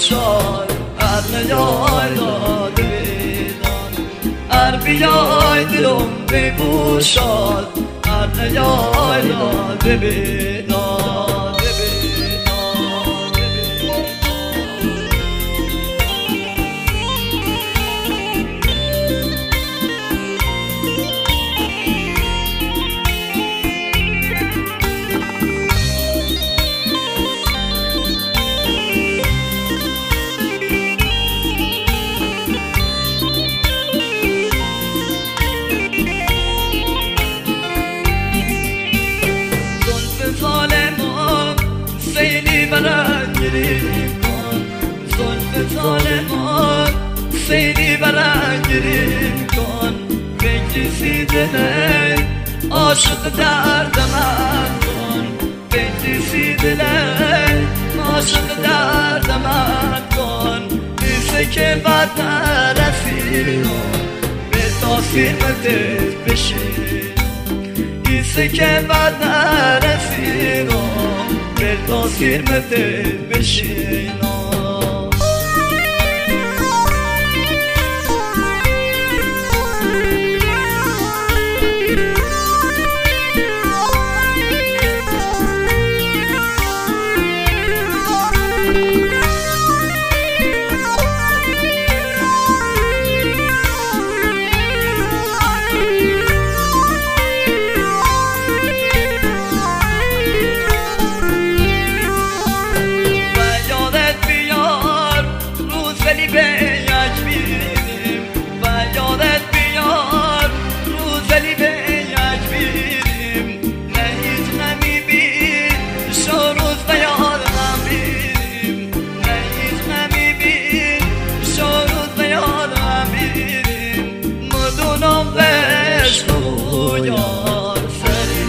بوشال ارنیای داده بیدان بیای دلم ببوشال ارنیای داده بیدان ظالمان سیدی برنگیریم کن بگریزی دله عاشق درد من کن بگریزی دله عاشق درد من کن دیسه که بد نرسی به تاثیر دل بشین دیسه که بد نرسی به تاثیر دل بشین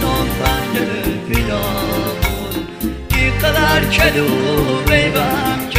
کلو بیبم